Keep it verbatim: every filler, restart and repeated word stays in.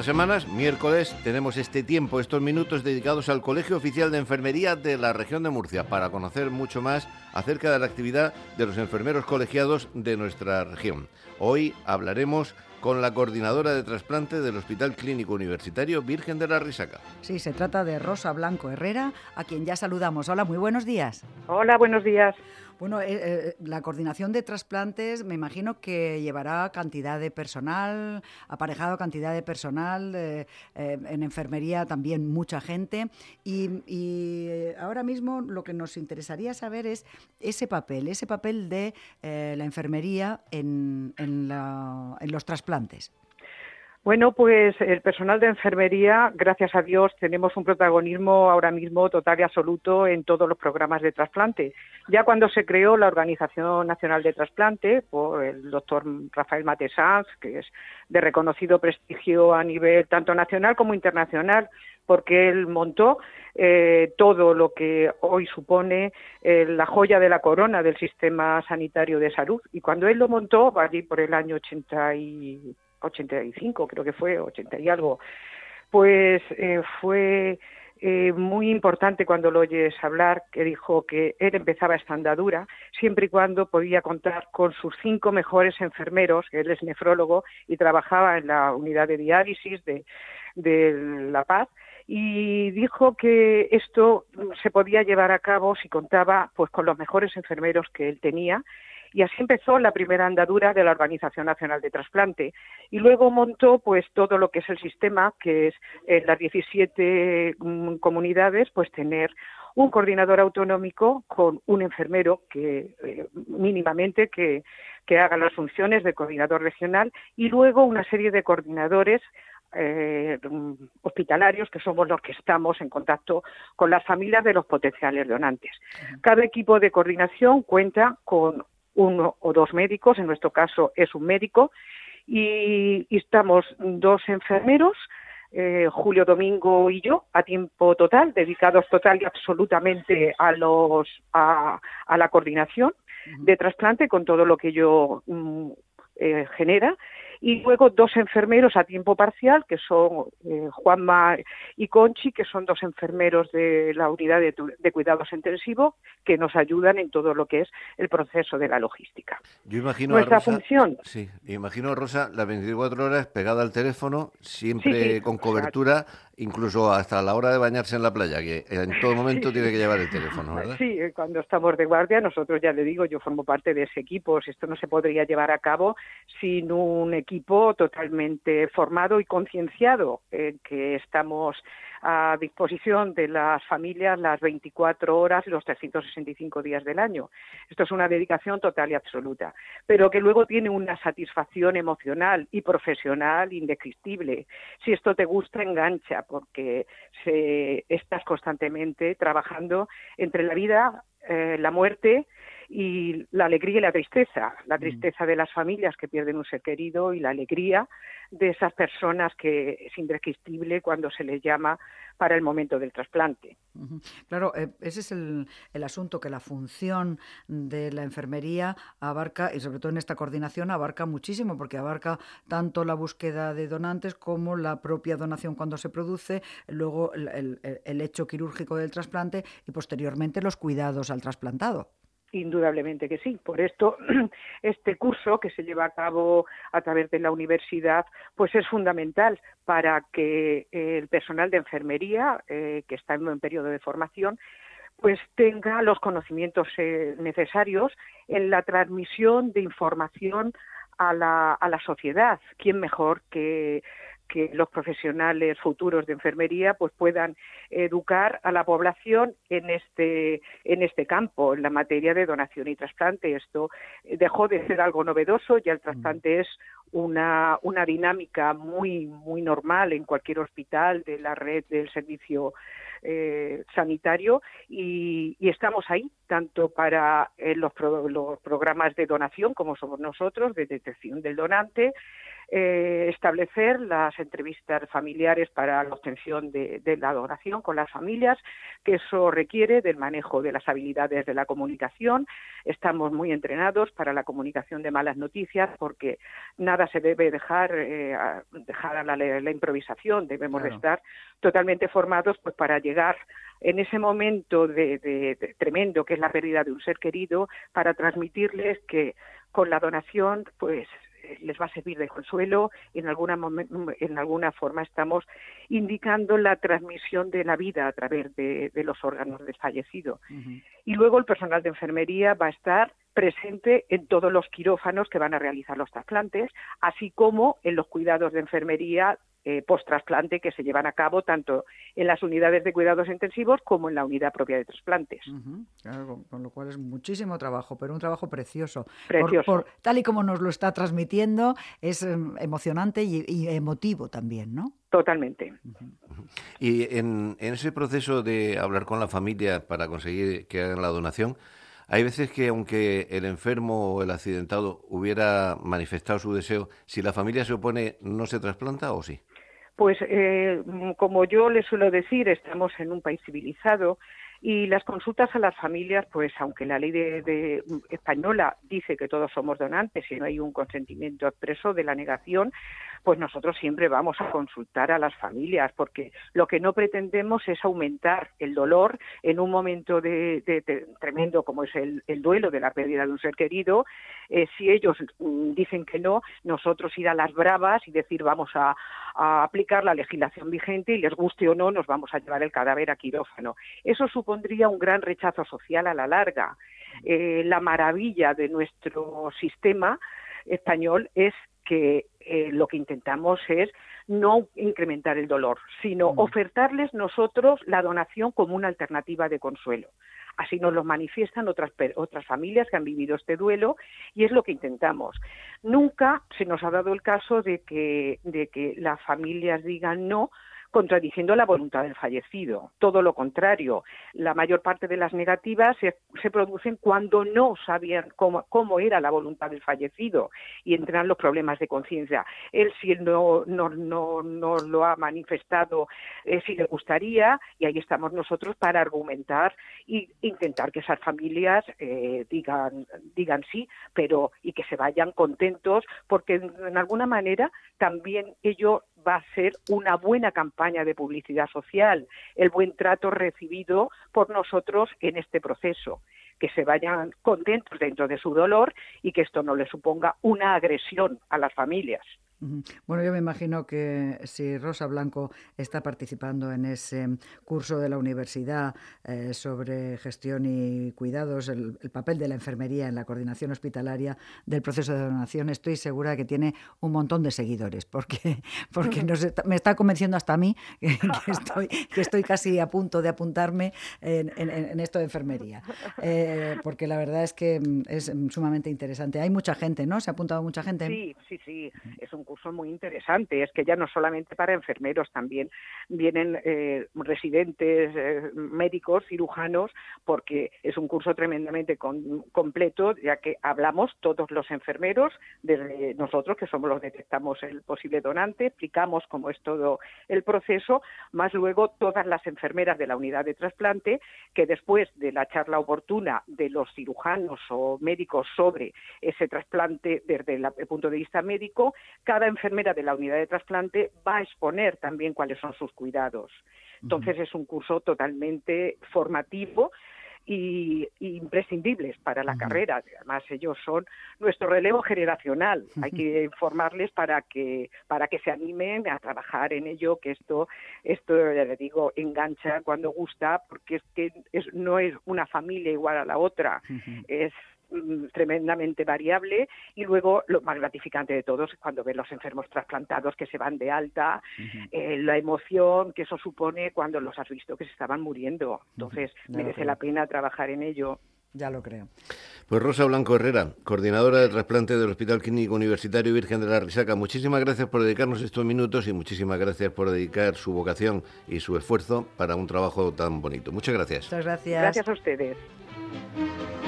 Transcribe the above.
las semanas, miércoles, tenemos este tiempo, estos minutos dedicados al Colegio Oficial de Enfermería de la región de Murcia para conocer mucho más acerca de la actividad de los enfermeros colegiados de nuestra región. Hoy hablaremos con la coordinadora de trasplante del Hospital Clínico Universitario Virgen de la Risaca. Sí, se trata de Rosa Blanco Herrera, a quien ya saludamos. Hola, muy buenos días. Hola, buenos días. Bueno, eh, eh, la coordinación de trasplantes me imagino que llevará cantidad de personal, aparejado cantidad de personal, eh, eh, en enfermería también mucha gente y, y ahora mismo lo que nos interesaría saber es ese papel, ese papel de eh, la enfermería en, en, la, en los trasplantes. Bueno, pues el personal de enfermería, gracias a Dios, tenemos un protagonismo ahora mismo total y absoluto en todos los programas de trasplante. Ya cuando se creó la Organización Nacional de Trasplante por el doctor Rafael Matesanz, que es de reconocido prestigio a nivel tanto nacional como internacional, porque él montó eh, todo lo que hoy supone eh, la joya de la corona del sistema sanitario de salud. Y cuando él lo montó, allí por el año ochenta y ochenta y cinco, creo que fue, ochenta y algo, pues eh, fue eh, muy importante cuando lo oyes hablar, que dijo que él empezaba esta andadura siempre y cuando podía contar con sus cinco mejores enfermeros, que él es nefrólogo y trabajaba en la unidad de diálisis de, de La Paz, y dijo que esto se podía llevar a cabo si contaba pues con los mejores enfermeros que él tenía. Y así empezó la primera andadura de la Organización Nacional de Trasplante. Y luego montó pues todo lo que es el sistema, que es en las diecisiete um, comunidades, pues tener un coordinador autonómico con un enfermero que eh, mínimamente que, que haga las funciones de coordinador regional y luego una serie de coordinadores Eh, hospitalarios, que somos los que estamos en contacto con las familias de los potenciales donantes. Cada equipo de coordinación cuenta con uno o dos médicos, en nuestro caso es un médico, y, y estamos dos enfermeros, eh, Julio Domingo y yo, a tiempo total, dedicados total y absolutamente a, los, a, a la coordinación de trasplante con todo lo que ello mm, eh, genera. Y luego dos enfermeros a tiempo parcial, que son eh, Juanma y Conchi, que son dos enfermeros de la unidad de, de cuidados intensivos, que nos ayudan en todo lo que es el proceso de la logística. Yo imagino Nuestra a Rosa, función. Sí, imagino a Rosa las veinticuatro horas pegada al teléfono, siempre sí, sí, con cobertura, exacto. Incluso hasta la hora de bañarse en la playa, que en todo momento sí, tiene que llevar el teléfono, ¿verdad? Sí, cuando estamos de guardia, nosotros ya le digo, yo formo parte de ese equipo. Esto no se podría llevar a cabo sin un equipo totalmente formado y concienciado, en que estamos a disposición de las familias las veinticuatro horas y los trescientos sesenta y cinco días del año. Esto es una dedicación total y absoluta, pero que luego tiene una satisfacción emocional y profesional indescriptible. Si esto te gusta, engancha, porque se, estás constantemente trabajando entre la vida, eh, la muerte y la alegría y la tristeza, la tristeza de las familias que pierden un ser querido y la alegría de esas personas que es indescriptible cuando se les llama para el momento del trasplante. Uh-huh. Claro, eh, ese es el, el asunto, que la función de la enfermería abarca, y sobre todo en esta coordinación, abarca muchísimo, porque abarca tanto la búsqueda de donantes como la propia donación cuando se produce, luego el, el, el hecho quirúrgico del trasplante y posteriormente los cuidados al trasplantado. Indudablemente que sí. Por esto, este curso que se lleva a cabo a través de la universidad, pues es fundamental para que el personal de enfermería, eh, que está en un periodo de formación, pues tenga los conocimientos eh, necesarios en la transmisión de información a la, a la sociedad. ¿Quién mejor que que los profesionales futuros de enfermería pues puedan educar a la población en este en este campo, en la materia de donación y trasplante? Esto dejó de ser algo novedoso, ya el trasplante es una una dinámica muy muy normal en cualquier hospital de la red del servicio eh, sanitario y, y estamos ahí tanto para eh, los, pro, los programas de donación como somos nosotros, de detección del donante, Eh, establecer las entrevistas familiares para la obtención de, de la donación con las familias, que eso requiere del manejo de las habilidades de la comunicación. Estamos muy entrenados para la comunicación de malas noticias, porque nada nada se debe dejar, eh, a, dejar a la, la improvisación, debemos claro. de estar totalmente formados pues para llegar en ese momento de, de, de tremendo que es la pérdida de un ser querido, para transmitirles que con la donación pues les va a servir de consuelo. En alguna, en alguna forma estamos indicando la transmisión de la vida a través de, de los órganos del fallecido. Uh-huh. Y luego el personal de enfermería va a estar presente en todos los quirófanos que van a realizar los trasplantes, así como en los cuidados de enfermería eh, post-trasplante que se llevan a cabo tanto en las unidades de cuidados intensivos como en la unidad propia de trasplantes. Uh-huh. Claro, con, con lo cual es muchísimo trabajo, pero un trabajo precioso. Precioso. Por, por, tal y como nos lo está transmitiendo, es eh, emocionante y, y emotivo también, ¿no? Totalmente. Uh-huh. Y en, en ese proceso de hablar con la familia para conseguir que hagan la donación, hay veces que aunque el enfermo o el accidentado hubiera manifestado su deseo, si la familia se opone, ¿no se trasplanta o sí? Pues eh, como yo les suelo decir, estamos en un país civilizado y las consultas a las familias, pues aunque la ley de, de española dice que todos somos donantes y no hay un consentimiento expreso de la negación, pues nosotros siempre vamos a consultar a las familias, porque lo que no pretendemos es aumentar el dolor en un momento de, de, de tremendo como es el, el duelo de la pérdida de un ser querido. Eh, si ellos mm, dicen que no, nosotros ir a las bravas y decir vamos a, a aplicar la legislación vigente y les guste o no, nos vamos a llevar el cadáver a quirófano. Eso supondría un gran rechazo social a la larga. Eh, la maravilla de nuestro sistema español es que eh, lo que intentamos es no incrementar el dolor, sino mm. ofertarles nosotros la donación como una alternativa de consuelo. Así nos lo manifiestan otras, otras familias que han vivido este duelo y es lo que intentamos. Nunca se nos ha dado el caso de que, de que las familias digan no, contradiciendo la voluntad del fallecido. Todo lo contrario, la mayor parte de las negativas se, se producen cuando no sabían cómo, cómo era la voluntad del fallecido y entran los problemas de conciencia. Él si él no, no, no, no lo ha manifestado, eh, si le gustaría, y ahí estamos nosotros para argumentar e intentar que esas familias eh, digan, digan sí, pero y que se vayan contentos, porque en, en alguna manera también ello va a ser una buena campaña de publicidad social, el buen trato recibido por nosotros en este proceso, que se vayan contentos dentro de su dolor y que esto no le suponga una agresión a las familias. Bueno, yo me imagino que si Rosa Blanco está participando en ese curso de la universidad eh, sobre gestión y cuidados, el, el papel de la enfermería en la coordinación hospitalaria del proceso de donación, estoy segura que tiene un montón de seguidores, porque, porque nos está, me está convenciendo hasta a mí que, que, estoy, que estoy casi a punto de apuntarme en, en, en esto de enfermería, eh, porque la verdad es que es sumamente interesante. Hay mucha gente, ¿no? ¿Se ha apuntado mucha gente? Sí, sí, sí, es un curso muy interesante, es que ya no solamente para enfermeros, también vienen eh, residentes, eh, médicos, cirujanos, porque es un curso tremendamente con, completo, ya que hablamos todos los enfermeros, desde nosotros que somos los que detectamos el posible donante, explicamos cómo es todo el proceso, más luego todas las enfermeras de la unidad de trasplante, que después de la charla oportuna de los cirujanos o médicos sobre ese trasplante desde el punto de vista médico, cada enfermera de la unidad de trasplante va a exponer también cuáles son sus cuidados. Entonces, uh-huh. es un curso totalmente formativo y, y imprescindibles para la uh-huh. carrera. Además, ellos son nuestro relevo generacional. Uh-huh. Hay que informarles para que para que se animen a trabajar en ello, que esto, esto ya les digo, engancha cuando gusta, porque es que es, no es una familia igual a la otra. Uh-huh. Es tremendamente variable y luego lo más gratificante de todo es cuando ven los enfermos trasplantados que se van de alta, uh-huh. eh, la emoción que eso supone cuando los has visto que se estaban muriendo. Entonces uh-huh. merece la pena trabajar en ello. Ya lo creo. Pues Rosa Blanco Herrera, coordinadora de trasplante del Hospital Clínico Universitario Virgen de la Risaca, muchísimas gracias por dedicarnos estos minutos y muchísimas gracias por dedicar su vocación y su esfuerzo para un trabajo tan bonito. Muchas gracias. Muchas gracias. Gracias a ustedes.